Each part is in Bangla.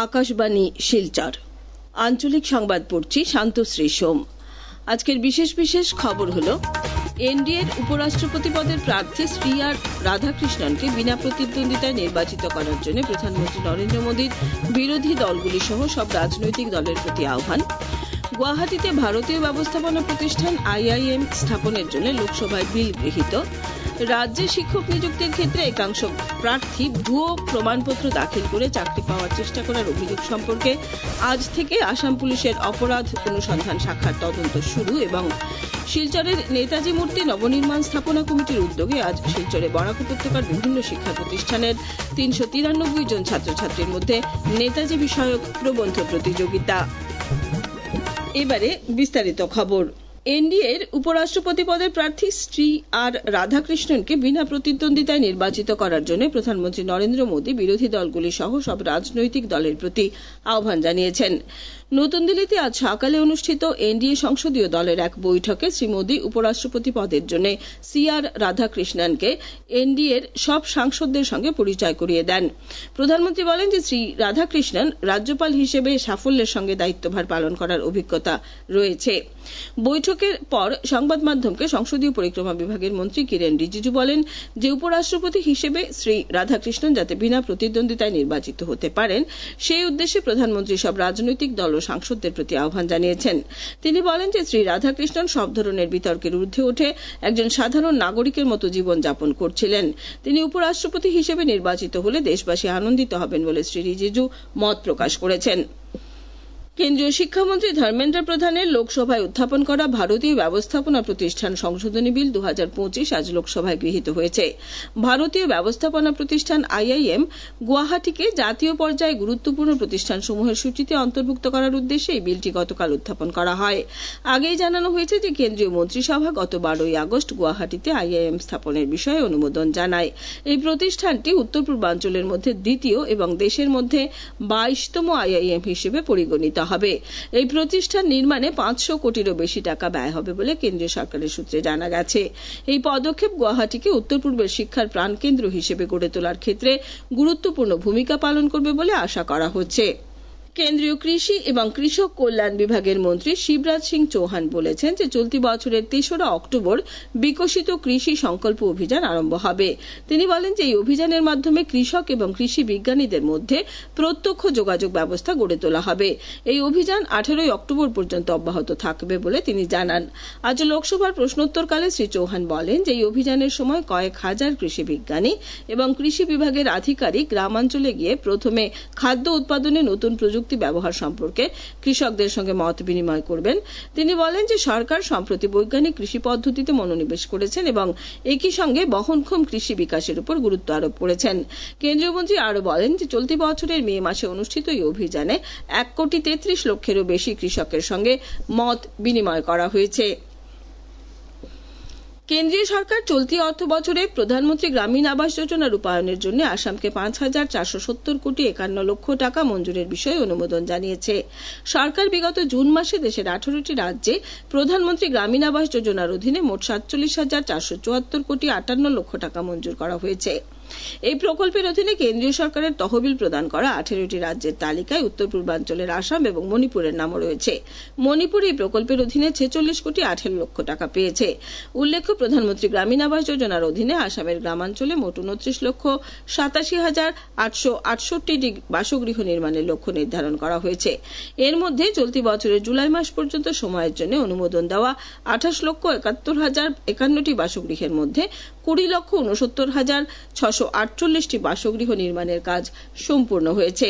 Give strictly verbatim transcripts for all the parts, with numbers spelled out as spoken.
আকাশবাণী শিলচর আঞ্চলিক সংবাদ পড়ছি শান্তশ্রী সোম। আজকের বিশেষ বিশেষ খবর হলো এনডিএর উপরাষ্ট্রপতি পদের প্রার্থী শ্রী আর রাধাকৃষ্ণনকে বিনা প্রতিদ্বন্দ্বিতায় নির্বাচিত করার জন্য প্রধানমন্ত্রী নরেন্দ্র মোদীর বিরোধী দলগুলি সহ সব রাজনৈতিক দলের প্রতি আহ্বান। গুয়াহাটিতে ভারতীয় ব্যবস্থাপনা প্রতিষ্ঠান আইআইএম স্থাপনের জন্য লোকসভায় বিল গৃহীত। রাজ্যে শিক্ষক নিযুক্তির ক্ষেত্রে একাংশ প্রার্থী ভুয়ো প্রমাণপত্র দাখিল করে চাকরি পাওয়ার চেষ্টা করার অভিযোগ সম্পর্কে আজ থেকে আসাম পুলিশের অপরাধ অনুসন্ধান শাখার তদন্ত শুরু। এবং শিলচরের নেতাজি মূর্তি নবনির্মাণ স্থাপনা কমিটির উদ্যোগে আজ শিলচরে বরাক উপত্যকার বিভিন্ন শিক্ষা প্রতিষ্ঠানের তিনশো তিরানব্বই জন ছাত্রছাত্রীর মধ্যে নেতাজি বিষয়ক প্রবন্ধ প্রতিযোগিতা। এবারে বিস্তারিত খবর। এনডিএর উপরাষ্ট্রপতি পদের প্রার্থী শ্রী আর রাধাকৃষ্ণনকে বিনা প্রতিদ্বন্দ্বিতায় নির্বাচিত করার জন্য প্রধানমন্ত্রী নরেন্দ্র মোদী বিরোধী দলগুলি সহ সব রাজনৈতিক দলের প্রতি আহ্বান জানিয়েছেন। নতুন দিল্লিতে আজ সকালে অনুষ্ঠিত এনডিএ সংসদীয় দলের এক বৈঠকে শ্রী মোদী উপরাষ্ট্রপতি পদের জন্য সি আর রাধাকৃষ্ণনকে এনডিএর সব সাংসদদের সঙ্গে পরিচয় করিয়ে দেন। প্রধানমন্ত্রী বলেন যে শ্রী রাধাকৃষ্ণন রাজ্যপাল হিসেবে সাফল্যের সঙ্গে দায়িত্বভার পালন করার অভিজ্ঞতা রয়েছে। বৈঠকের পর সংবাদ মাধ্যমকে সংসদীয় পরিক্রমা বিভাগের মন্ত্রী কিরেন রিজিজু বলেন যে উপরাষ্ট্রপতি হিসেবে শ্রী রাধাকৃষ্ণন যাতে বিনা প্রতিদ্বন্দ্বিতায় নির্বাচিত হতে পারেন সেই উদ্দেশ্যে প্রধানমন্ত্রী সব রাজনৈতিক দল ও সাংসদদের প্রতি আহ্বান জানিয়েছেন। তিনি বলেন যে শ্রী রাধাকৃষ্ণন সব ধরনের বিতর্কের ঊর্ধ্বে উঠে একজন সাধারণ নাগরিকের মতো জীবন যাপন করছিলেন। তিনি উপরাষ্ট্রপতি হিসেবে নির্বাচিত হলে দেশবাসী আনন্দিত হবেন বলে শ্রী রিজিজু মত প্রকাশ করেছেন। কেন্দ্রীয় শিক্ষামন্ত্রী ধর্মেন্দ্র প্রধানের লোকসভায় উত্থাপন করা ভারতীয় ব্যবস্থাপনা প্রতিষ্ঠান সংশোধনী বিল দু হাজার পঁচিশ আজ লোকসভায় গৃহীত হয়েছে। ভারতীয় ব্যবস্থাপনা প্রতিষ্ঠান আইআইএম গুয়াহাটিকে জাতীয় পর্যায়ে গুরুত্বপূর্ণ প্রতিষ্ঠানসমূহের সূচিতে অন্তর্ভুক্ত করার উদ্দেশ্যে এই বিলটি গতকাল উত্থাপন করা হয়। আগেই জানানো হয়েছে যে কেন্দ্রীয় মন্ত্রিসভা গত বারোই আগস্ট গুয়াহাটিতে আইআইএম স্থাপনের বিষয়ে অনুমোদন জানায়। এই প্রতিষ্ঠানটি উত্তর পূর্বাঞ্চলের মধ্যে দ্বিতীয় এবং দেশের মধ্যে বাইশতম আইআইএম হিসেবে পরিগণিত হবে। এই প্রতিষ্ঠান নির্মাণে পাঁচশো কোটিরও বেশি টাকা ব্যয় হবে বলে কেন্দ্রীয় সরকারের সূত্রে জানা গেছে। এই পদক্ষেপ গুয়াহাটিকে উত্তর পূর্বের শিক্ষার প্রাণকেন্দ্র হিসেবে গড়ে তোলার ক্ষেত্রে গুরুত্বপূর্ণ ভূমিকা পালন করবে বলে আশা করা হচ্ছে। কেন্দ্রীয় কৃষি এবং কৃষক কল্যাণ বিভাগের মন্ত্রী শিবরাজ সিং চৌহান বলেছেন যে চলতি বছরের তেসরা অক্টোবর বিকশিত কৃষি সংকল্প অভিযান আরম্ভ হবে। তিনি বলেন যে এই অভিযানের মাধ্যমে কৃষক এবং কৃষি বিজ্ঞানীদের মধ্যে প্রত্যক্ষ যোগাযোগ ব্যবস্থা গড়ে তোলা হবে। এই অভিযান আঠারোই অক্টোবর পর্যন্ত অব্যাহত থাকবে বলে তিনি জানান। আজ লোকসভার প্রশ্নোত্তরকালে শ্রী চৌহান বলেন যে এই অভিযানের সময় কয়েক হাজার কৃষি বিজ্ঞানী এবং কৃষি বিভাগের আধিকারিক গ্রামাঞ্চলে গিয়ে প্রথমে খাদ্য উৎপাদনে নতুন প্রযুক্তি ব্যবহার সম্পর্কে কৃষকদের সঙ্গে মত বিনিময় করবেন। তিনি বলেন যে সরকার সম্প্রতি বৈজ্ঞানিক কৃষি পদ্ধতিতে মনোনিবেশ করেছেন এবং একই সঙ্গে বহনক্ষম কৃষি বিকাশের উপর গুরুত্ব আরোপ করেছেন। কেন্দ্রীয় মন্ত্রী আরও বলেন যে চলতি বছরের মে মাসে অনুষ্ঠিত এই অভিযানে এক কোটি তেত্রিশ লক্ষেরও বেশি কৃষকের সঙ্গে মত বিনিময় করা হয়েছে। কেন্দ্রীয় সরকার চলতি অর্থ বছরে প্রধানমন্ত্রী গ্রামীণ আবাস যোজনা রূপায়ণের জন্য আসামকে পাঁচ হাজার চারশো সত্তর কোটি একান্ন লক্ষ টাকা মঞ্জুরের বিষয়ে অনুমোদন জানিয়েছে। সরকার বিগত জুন মাসে দেশের আঠারোটি রাজ্যে প্রধানমন্ত্রী গ্রামীণ আবাস যোজনার অধীনে মোট সাতচল্লিশ হাজার চারশো চুয়াত্তর কোটি আটান্ন লক্ষ টাকা মঞ্জুর করা হয়েছে। এই প্রকল্পের অধীনে কেন্দ্রীয় সরকারের তহবিল প্রদান করা আঠেরোটি রাজ্যের তালিকায় উত্তর পূর্বাঞ্চলের আসাম এবং মণিপুরের নামও রয়েছে। মণিপুর এই প্রকল্পের অধীনে ছেচল্লিশ কোটি আঠেরো লক্ষ টাকা পেয়েছে। উল্লেখ্য প্রধানমন্ত্রী গ্রামীণ আবাস যোজনার অধীনে আসামের গ্রামাঞ্চলে মোট উনত্রিশ লক্ষ সাতাশি হাজার আটশো আটষট্টি বাসগৃহ নির্মাণের লক্ষ্য নির্ধারণ করা হয়েছে। এর মধ্যে চলতি বছরের জুলাই মাস পর্যন্ত সময়ের জন্য অনুমোদন দেওয়া আঠাশ লক্ষ একাত্তর হাজার একান্নটি বাসগৃহের মধ্যে কুড়ি লক্ষ উনসত্তর হাজার ছশো আটচল্লিশটি বাসগৃহ নির্মাণের কাজ সম্পূর্ণ হয়েছে।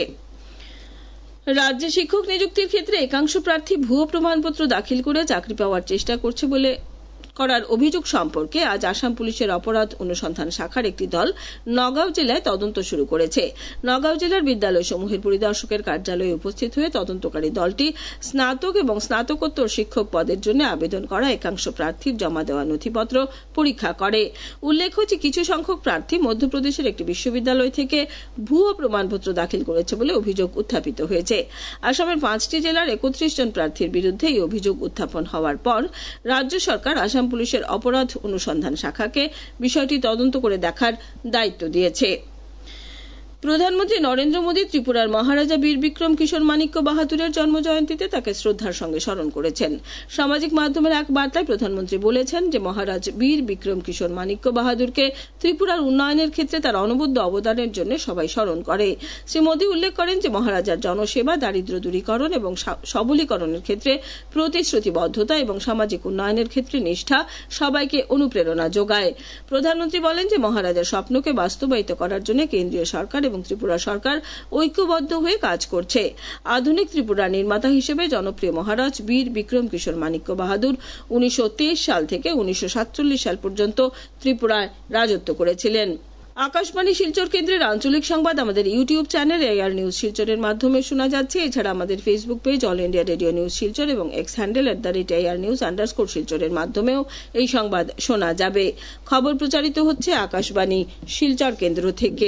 রাজ্যে শিক্ষক নিযুক্তির ক্ষেত্রে একাংশ প্রার্থী ভুয়ো প্রমাণপত্র দাখিল করে চাকরি পাওয়ার চেষ্টা করছে বলে করার অভিযোগ সম্পর্কে আজ আসাম পুলিশের অপরাধ অনুসন্ধান শাখার একটি দল নগাঁও জেলায় তদন্ত শুরু করেছে। নগাঁও জেলার বিদ্যালয় সমূহের পরিদর্শকের কার্যালয়ে উপস্থিত হয়ে তদন্তকারী দলটি স্নাতক এবং স্নাতকোত্তর শিক্ষক পদের জন্য আবেদন করা একাংশ প্রার্থীর জমা দেওয়া নথিপত্র পরীক্ষা করে। উল্লেখ্য যে কিছু সংখ্যক প্রার্থী মধ্যপ্রদেশের একটি বিশ্ববিদ্যালয় থেকে ভুয়ো প্রমাণপত্র দাখিল করেছে বলে অভিযোগ উত্থাপিত হয়েছে। আসামের পাঁচটি জেলার একত্রিশ জন প্রার্থীর বিরুদ্ধে এই অভিযোগ উত্থাপন হওয়ার পর রাজ্য সরকার আসাম পুলিশের অপরাধ অনুসন্ধান শাখাকে বিষয়টি তদন্ত করে দেখার দায়িত্ব দিয়েছে। প্রধানমন্ত্রী নরেন্দ্র মোদী ত্রিপুরার মহারাজা বীর বিক্রম কিশোর মাণিক্য বাহাদুরের জন্মজয়ন্তীতে তাকে শ্রদ্ধার সঙ্গে স্মরণ করেছেন। সামাজিক মাধ্যমের এক বার্তায় প্রধানমন্ত্রী বলেছেন যে মহারাজ বীর বিক্রম কিশোর মাণিক্য বাহাদুরকে ত্রিপুরার উন্নয়নের ক্ষেত্রে তার অনবদ্য অবদানের জন্য সবাই স্মরণ করে। শ্রী মোদী উল্লেখ করেন যে মহারাজার জনসেবা, দারিদ্র্য দূরীকরণ এবং সবলীকরণের ক্ষেত্রে প্রতিশ্রুতিবদ্ধতা এবং সামাজিক উন্নয়নের ক্ষেত্রে নিষ্ঠা সবাইকে অনুপ্রেরণা যোগায়। প্রধানমন্ত্রী বলেন যে মহারাজার স্বপ্নকে বাস্তবায়িত করার জন্য কেন্দ্রীয় সরকার এবং ত্রিপুরা সরকার ঐক্যবদ্ধ হয়ে কাজ করছে। আধুনিক ত্রিপুরা নির্মাতা হিসেবে জনপ্রিয় মহারাজ বীর বিক্রম কিশোর মাণিক্য বাহাদুর উনিশশো তেইশ সাল থেকে উনিশশো সাতচল্লিশ সাল পর্যন্ত ত্রিপুরায় রাজত্ব করেছিলেন। আকাশবাণী শিলচর কেন্দ্রের আঞ্চলিক সংবাদ আমাদের ইউটিউব চ্যানেল এআর নিউজ শিলচরের মাধ্যমে শোনা যাচ্ছে। এছাড়া আমাদের Facebook page All India Radio news Silchar এবং X handle at the rate AIR news underscore শিলচরের মাধ্যমেও এই সংবাদ শোনা যাবে। খবর প্রচারিত হচ্ছে আকাশবাণী শিলচর কেন্দ্র থেকে।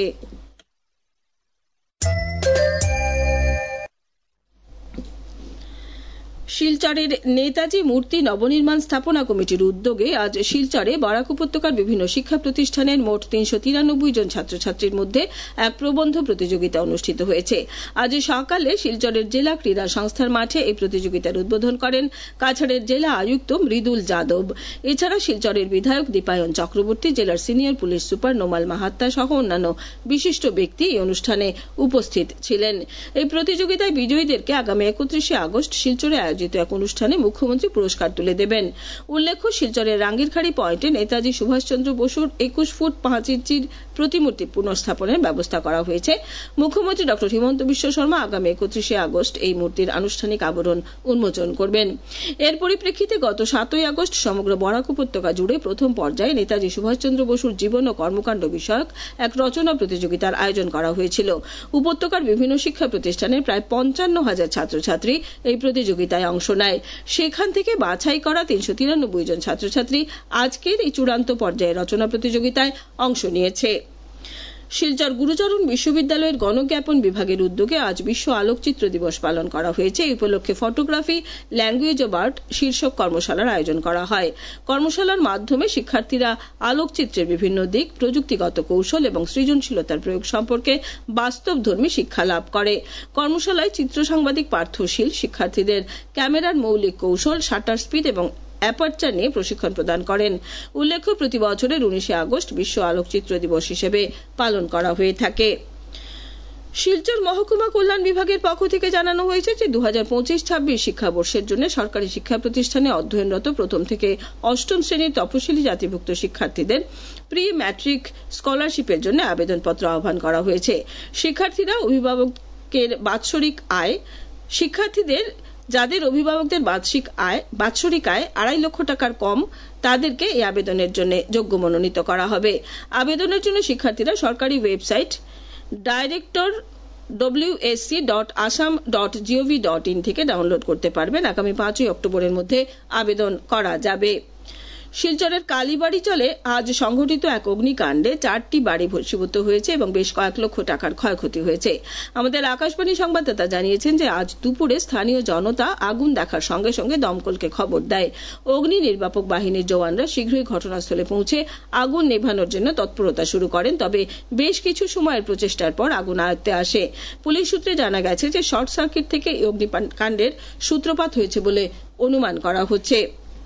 শিলচরের নেতাজি মূর্তি নবনির্মাণ স্থাপনা কমিটির উদ্যোগে আজ শিলচরে বরাক উপত্যকার বিভিন্ন শিক্ষা প্রতিষ্ঠানের মোট তিনশো তিরানব্বই জন ছাত্রছাত্রীর মধ্যে এক প্রবন্ধ প্রতিযোগিতা অনুষ্ঠিত হয়েছে। আজ সকালে শিলচরের জেলা ক্রীড়া সংস্থার মাঠে এই প্রতিযোগিতার উদ্বোধন করেন কাছাড়ের জেলা আয়ুক্ত মৃদুল যাদব। এছাড়া শিলচরের বিধায়ক দীপায়ন চক্রবর্তী, জেলার senior police super Numal Mahatta সহ অন্যান্য বিশিষ্ট ব্যক্তি এই অনুষ্ঠানে উপস্থিত ছিলেন। এই প্রতিযোগিতায় বিজয়ীদেরকে আগামী একত্রিশে আগস্ট শিলচরে আয়োজিত এক অনুষ্ঠানে মুখ্যমন্ত্রী পুরস্কার তুলে দেবেন। উল্লেখ্য, শিলচরের রাঙ্গিরখাড়ি পয়েন্টে নেতাজি সুভাষচন্দ্র বসুর একুশ ফুট পাঁচ ইঞ্চির প্রতিমূর্তি পুনঃস্থাপনের ব্যবস্থা করা হয়েছে। মুখ্যমন্ত্রী ডক্টর হিমন্ত বিশ্ব শর্মা আগামী একত্রিশে আগস্ট এই মূর্তির আনুষ্ঠানিক আবরণ উন্মোচন করবেন। এর পরিপ্রেক্ষিতে গত সাতই আগস্ট সমগ্র বরাক উপত্যকা জুড়ে প্রথম পর্যায়ে নেতাজি সুভাষচন্দ্র বসুর জীবন ও কর্মকাণ্ড বিষয়ক এক রচনা প্রতিযোগিতার আয়োজন করা হয়েছিল। উপত্যকার বিভিন্ন শিক্ষা প্রতিষ্ঠানের প্রায় পঞ্চান্ন হাজার ছাত্রছাত্রী এই প্রতিযোগিতায় অংশ নেয়। সেখান থেকে বাছাই করা তিনশো তিরানব্বই জন ছাত্রছাত্রী আজকের এই চূড়ান্ত পর্যায়ে রচনা প্রতিযোগিতায় অংশ নিয়েছে। শিলচর গুরুচরণ বিশ্ববিদ্যালয়ের গণজ্ঞাপন বিভাগের উদ্যোগে আজ বিশ্ব আলোকচিত্র দিবস পালন করা হয়েছে। এই উপলক্ষে ফটোগ্রাফি ল্যাঙ্গুয়েজ অব আর্ট শীর্ষক কর্মশালার আয়োজন করা হয়। কর্মশালার মাধ্যমে শিক্ষার্থীরা আলোকচিত্রের বিভিন্ন দিক, প্রযুক্তিগত কৌশল এবং সৃজনশীলতার প্রয়োগ সম্পর্কে বাস্তবধর্মী শিক্ষা লাভ করে। কর্মশালায় চিত্র সাংবাদিক পার্থশীল শিক্ষার্থীদের ক্যামেরার মৌলিক কৌশল, শাটার স্পিড এবং অ্যাপারচার নিয়ে প্রশিক্ষণ প্রদান করেন। উল্লেখ্য, প্রতি বছরের উনিশে আগস্ট বিশ্ব আলোকচিত্র দিবস হিসেবে পালন করা হয়ে থাকে। শিলচর মহকুমা কল্যাণ বিভাগের পক্ষ থেকে জানানো হয়েছে যে দু হাজার পঁচিশ ছাব্বিশ শিক্ষাবর্ষের জন্য সরকারি শিক্ষা প্রতিষ্ঠানে অধ্যয়নরত প্রথম থেকে অষ্টম শ্রেণীর তপশিলি জাতিভুক্ত শিক্ষার্থীদের প্রি ম্যাট্রিক স্কলারশিপের জন্য আবেদনপত্র আহ্বান করা হয়েছে। শিক্ষার্থীরা অভিভাবকের বাৎসরিক আয় শিক্ষার্থীদের যাদের অভিভাবকদের বার্ষিক আয় বাৎসরিক আয় আড়াই লক্ষ টাকার কম তাদেরকে এই আবেদনের জন্য যোগ্য মনোনীত করা হবে। আবেদনের জন্য শিক্ষার্থীরা সরকারি website director W S C dot Assam dot G O V dot in থেকে ডাউনলোড করতে পারবেন। আগামী পাঁচই অক্টোবরের মধ্যে আবেদন করা যাবে। শিলচরের কালীবাড়ি চলে আজ সংঘটিত এক অগ্নিকাণ্ডে চারটি বাড়ি ভস্মীভূত হয়েছে এবং বেশ কয়েক লক্ষ টাকার ক্ষয়ক্ষতি হয়েছে। আমাদের আকাশবাণী সংবাদদাতা জানিয়েছেন যে আজ দুপুরে স্থানীয় জনতা আগুন দেখার সঙ্গে সঙ্গে দমকলকে খবর দেয়। অগ্নি নির্বাপক বাহিনীর জওয়ানরা শীঘ্রই ঘটনাস্থলে পৌঁছে আগুন নেভানোর জন্য তৎপরতা শুরু করেন, তবে বেশ কিছু সময়ের প্রচেষ্টার পর আগুন আয়ত্তে আসে। পুলিশ সূত্রে জানা গেছে যে শর্ট সার্কিট থেকে এই অগ্নিকাণ্ডের সূত্রপাত হয়েছে বলে অনুমান করা হচ্ছে।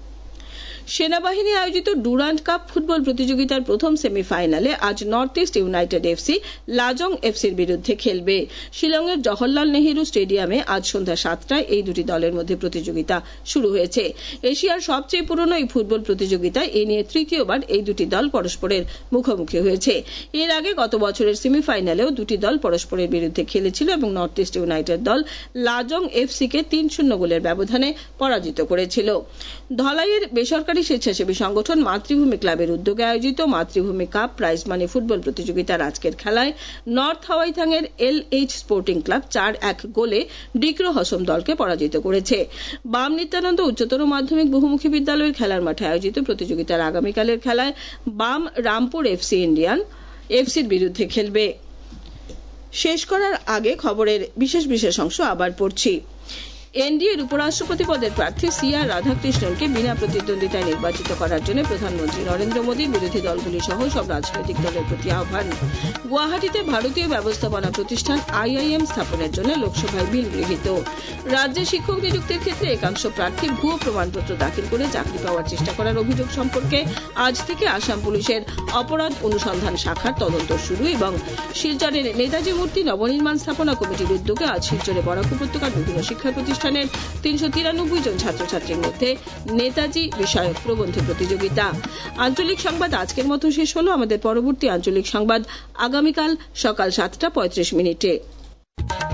সেনাবাহিনী আয়োজিত ডুরান্ড কাপ ফুটবল প্রতিযোগিতার প্রথম সেমিফাইনালে আজ North East United FC Lajong এফসির বিরুদ্ধে খেলবে। শিলংয়ের জওহরলাল নেহেরু স্টেডিয়ামে আজ সন্ধ্যা সাতটায় এই দুটি দলের মধ্যে প্রতিযোগিতা শুরু হয়েছে। এশিয়ার সবচেয়ে পুরনো এই ফুটবল প্রতিযোগিতায় এ নিয়ে তৃতীয়বার এই দুটি দল পরস্পরের মুখোমুখি হয়েছে। এর আগে গত বছরের সেমিফাইনালেও দুটি দল পরস্পরের বিরুদ্ধে খেলেছিল এবং নর্থ ইস্ট ইউনাইটেড দল লাজং এফসিকে তিন শূন্য গোলের ব্যবধানে পরাজিত করেছিল। ধলাইয়ের বেসরকারি স্বেচ্ছাসেবী সংগঠন মাতৃভূমি ক্লাবের উদ্যোগে আয়োজিত মাতৃভূমি কাপ প্রাইজ মানি ফুটবল প্রতিযোগিতার আজকের খেলায় নর্থ হাওয়াইথাংয়ের এল এইচ স্পোর্টিং ক্লাব চার এক গোলে ডিক্রো হসম দলকে পরাজিত করেছে। বাম নিত্যানন্দ উচ্চতর মাধ্যমিক বহুমুখী বিদ্যালয়ের খেলার মাঠে আয়োজিত প্রতিযোগিতার আগামীকালের খেলায় বাম রামপুর এফসি ইন্ডিয়ান এফসির বিরুদ্ধে খেলবে। শেষ করার আগে খবরের বিশেষ বিশেষ অংশ আবার পড়ছি। এনডিএ এর উপরাষ্ট্রপতি পদের প্রার্থী সি আর রাধাকৃষ্ণনকে বিনা প্রতিদ্বন্দ্বিতায় নির্বাচিত করার জন্য প্রধানমন্ত্রী নরেন্দ্র মোদীর বিরোধী দলগুলি সহ সব রাজনৈতিক দলের প্রতি আহ্বান। গুয়াহাটিতে ভারতীয় ব্যবস্থাপনা প্রতিষ্ঠান আইআইএম স্থাপনের জন্য লোকসভায় বিল গৃহীত। রাজ্যে শিক্ষক নিযুক্তির ক্ষেত্রে একাংশ প্রার্থী ভুয়ো প্রমাণপত্র দাখিল করে চাকরি পাওয়ার চেষ্টা করার অভিযোগ সম্পর্কে আজ থেকে আসাম পুলিশের অপরাধ অনুসন্ধান শাখার তদন্ত শুরু। এবং শিলচরের নেতাজি মূর্তি নবনির্মাণ স্থাপনা কমিটির উদ্যোগে আজ শিলচরে বরাক উপত্যকার বিভিন্ন শিক্ষা প্রতিষ্ঠানের তিনশো তিরানব্বই জন ছাত্রছাত্রীর মধ্যে নেতাজি বিষয়ক প্রবন্ধ প্রতিযোগিতা। আঞ্চলিক সংবাদ আজকের মতো শেষ হলো। আমাদের পরবর্তী আঞ্চলিক সংবাদ আগামীকাল সকাল সাতটা পঁয়ত্রিশ মিনিটে।